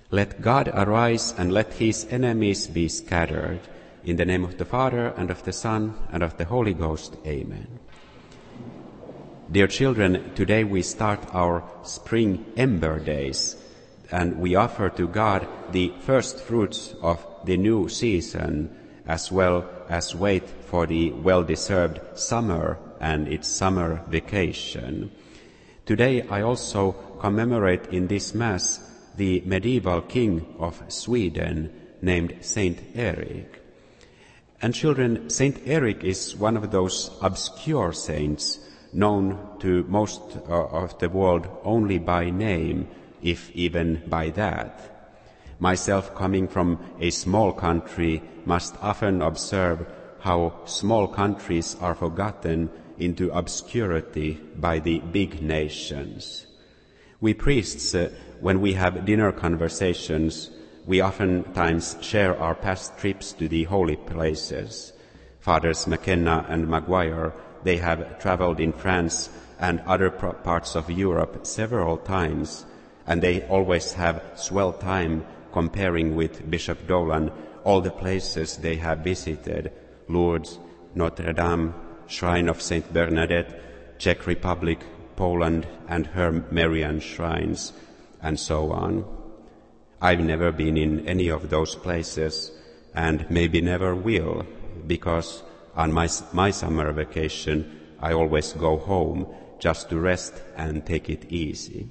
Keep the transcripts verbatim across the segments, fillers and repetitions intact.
Let God arise and let his enemies be scattered. In the name of the Father, and of the Son, and of the Holy Ghost. Amen. Dear children, today we start our spring Ember Days, and we offer to God the first fruits of the new season, as well as wait for the well-deserved summer and its summer vacation. Today I also commemorate in this Mass the medieval king of Sweden named Saint Erik. And children, Saint Erik is one of those obscure saints known to most of the world only by name, if even by that. Myself, coming from a small country, must often observe how small countries are forgotten into obscurity by the big nations. We priests, uh, when we have dinner conversations, we oftentimes share our past trips to the holy places. Fathers McKenna and Maguire, they have traveled in France and other parts of Europe several times, and they always have swell time comparing with Bishop Dolan all the places they have visited: Lourdes, Notre Dame, Shrine of Saint Bernadette, Czech Republic, Poland, and her Marian shrines, and so on. I've never been in any of those places, and maybe never will, because on my, my summer vacation I always go home just to rest and take it easy.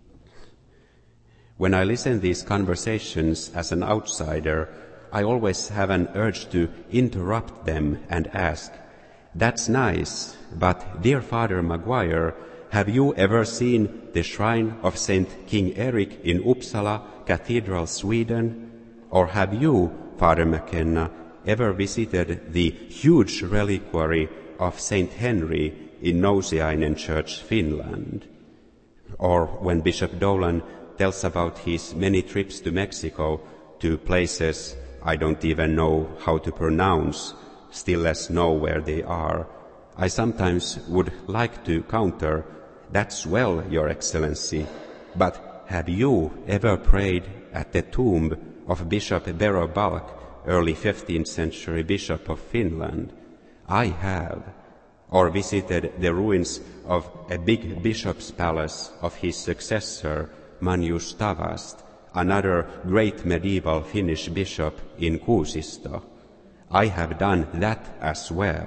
When I listen to these conversations as an outsider, I always have an urge to interrupt them and ask, "That's nice, but dear Father Maguire, have you ever seen the shrine of Saint King Erik in Uppsala Cathedral, Sweden? Or have you, Father McKenna, ever visited the huge reliquary of Saint Henry in Nousiainen Church, Finland?" Or when Bishop Dolan tells about his many trips to Mexico, to places I don't even know how to pronounce, still less know where they are, I sometimes would like to counter, "That's well, Your Excellency, but have you ever prayed at the tomb of Bishop Bero Balk, early fifteenth century Bishop of Finland? I have." Or visited the ruins of a big bishop's palace of his successor, Manius Tavast, another great medieval Finnish bishop in Kuusisto. I have done that as well.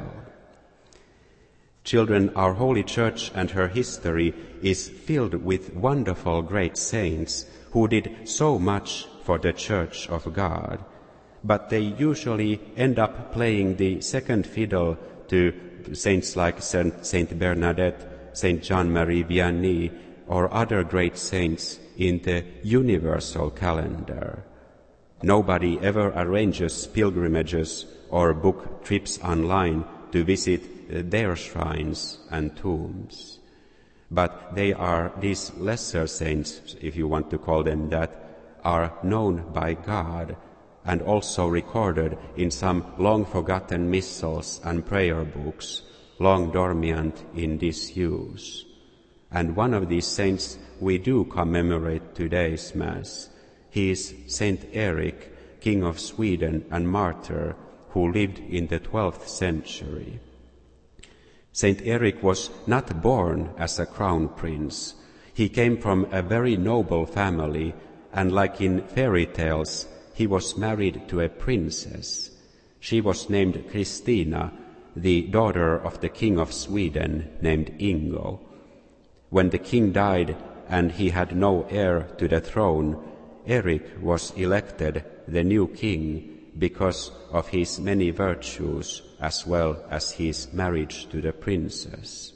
Children, our Holy Church and her history is filled with wonderful great saints who did so much for the Church of God, but they usually end up playing the second fiddle to saints like Saint Bernadette, Saint Jean-Marie Vianney, or other great saints in the universal calendar. Nobody ever arranges pilgrimages or book trips online to visit their shrines and tombs. But they are, these lesser saints, if you want to call them that, are known by God and also recorded in some long-forgotten missals and prayer books, long dormant in disuse. And one of these saints we do commemorate today's Mass. He is Saint Erik, King of Sweden and martyr, who lived in the twelfth century. Saint Erik was not born as a crown prince. He came from a very noble family, and like in fairy tales, he was married to a princess. She was named Christina, the daughter of the King of Sweden named Ingo. When the king died and he had no heir to the throne, Erik was elected the new king because of his many virtues as well as his marriage to the princess.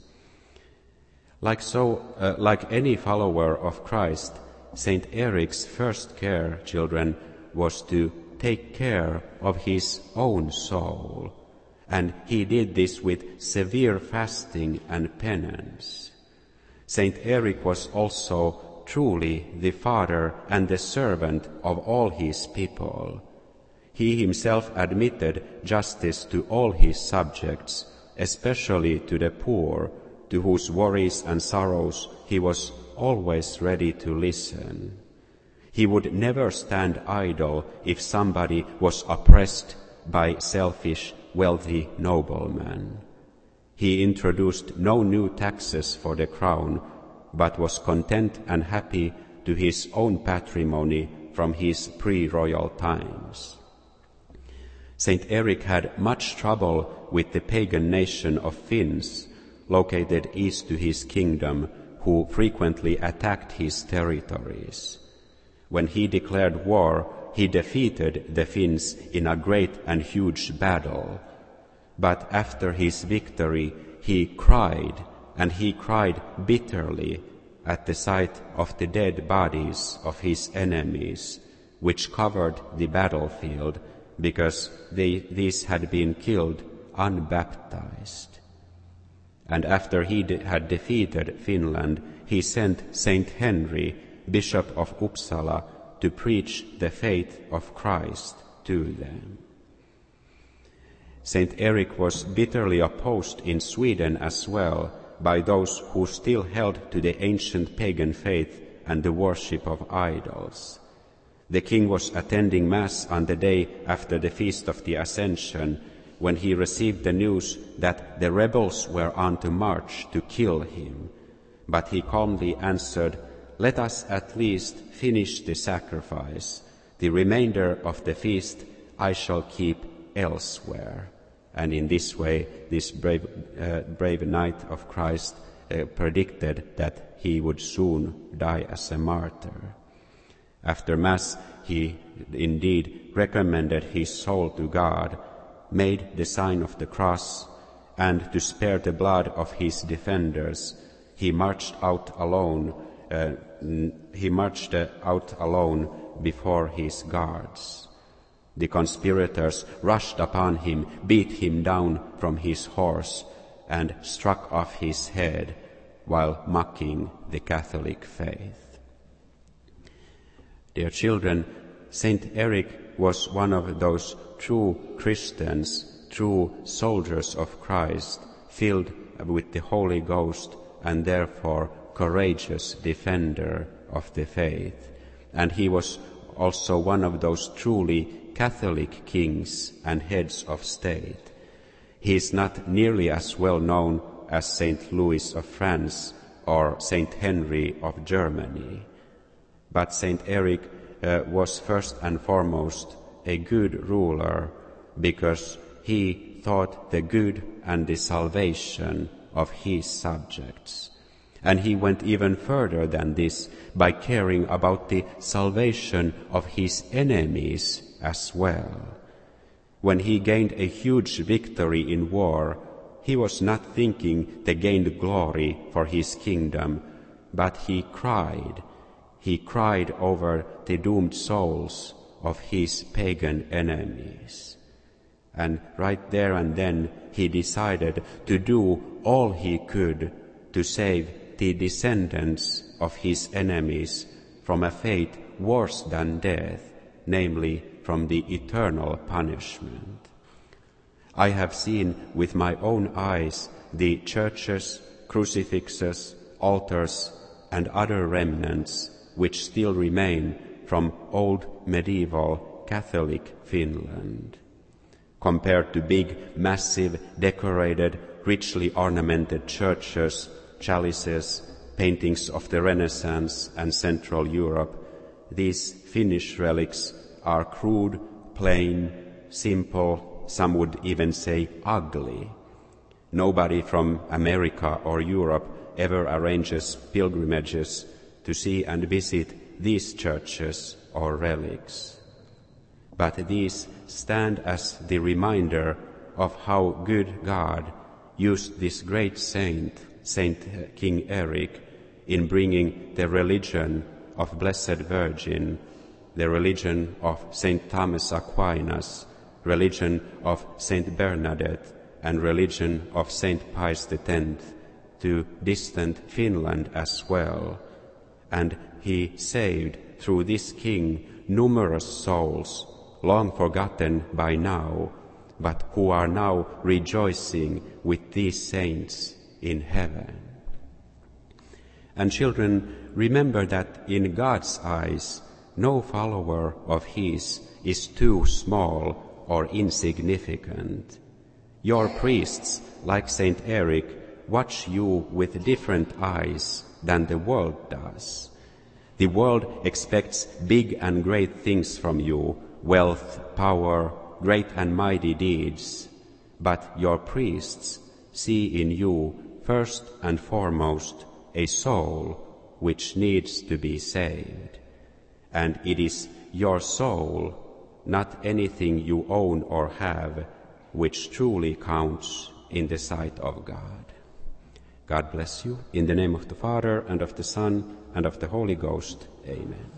Like so, uh, like any follower of Christ, Saint Erik's first care, children, was to take care of his own soul, and he did this with severe fasting and penance. Saint Erik was also truly the father and the servant of all his people. He himself admitted justice to all his subjects, especially to the poor, to whose worries and sorrows he was always ready to listen. He would never stand idle if somebody was oppressed by selfish, wealthy noblemen. He introduced no new taxes for the crown, but was content and happy to his own patrimony from his pre-royal times. Saint Eric had much trouble with the pagan nation of Finns, located east to his kingdom, who frequently attacked his territories. When he declared war, he defeated the Finns in a great and huge battle. But after his victory, he cried, and he cried bitterly at the sight of the dead bodies of his enemies, which covered the battlefield, because they, these had been killed unbaptized. And after he de- had defeated Finland, he sent Saint Henry, Bishop of Uppsala, to preach the faith of Christ to them. Saint Eric was bitterly opposed in Sweden as well by those who still held to the ancient pagan faith and the worship of idols. The king was attending Mass on the day after the Feast of the Ascension when he received the news that the rebels were on to march to kill him. But he calmly answered, "Let us at least finish the sacrifice. The remainder of the feast I shall keep elsewhere." And in this way, this brave, uh, brave knight of Christ uh, predicted that he would soon die as a martyr. After Mass, he indeed recommended his soul to God, made the sign of the cross, and to spare the blood of his defenders, he marched out alone. Uh, he marched uh, out alone before his guards. The conspirators rushed upon him, beat him down from his horse, and struck off his head while mocking the Catholic faith. Dear children, Saint Eric was one of those true Christians, true soldiers of Christ, filled with the Holy Ghost and therefore courageous defender of the faith. And he was also one of those truly Catholic kings and heads of state. He is not nearly as well known as Saint Louis of France or Saint Henry of Germany. But Saint Eric uh, was first and foremost a good ruler because he thought the good and the salvation of his subjects. And he went even further than this by caring about the salvation of his enemies as well. When he gained a huge victory in war, he was not thinking the gained glory for his kingdom, but he cried. He cried over the doomed souls of his pagan enemies. And right there and then he decided to do all he could to save the descendants of his enemies from a fate worse than death, namely from the eternal punishment. I have seen with my own eyes the churches, crucifixes, altars, and other remnants which still remain from old medieval Catholic Finland. Compared to big, massive, decorated, richly ornamented churches, chalices, paintings of the Renaissance and Central Europe, these Finnish relics are crude, plain, simple, some would even say ugly. Nobody from America or Europe ever arranges pilgrimages to see and visit these churches or relics. But these stand as the reminder of how good God used this great saint, Saint King Eric, in bringing the religion of Blessed Virgin, the religion of Saint Thomas Aquinas, religion of Saint Bernadette, and religion of Saint Pius the Tenth to distant Finland as well. And he saved through this king numerous souls, long forgotten by now, but who are now rejoicing with these saints in heaven. And children, remember that in God's eyes, no follower of his is too small or insignificant. Your priests, like Saint Eric, watch you with different eyes than the world does. The world expects big and great things from you, wealth, power, great and mighty deeds. But your priests see in you first and foremost a soul which needs to be saved. And it is your soul, not anything you own or have, which truly counts in the sight of God. God bless you. In the name of the Father, and of the Son, and of the Holy Ghost. Amen.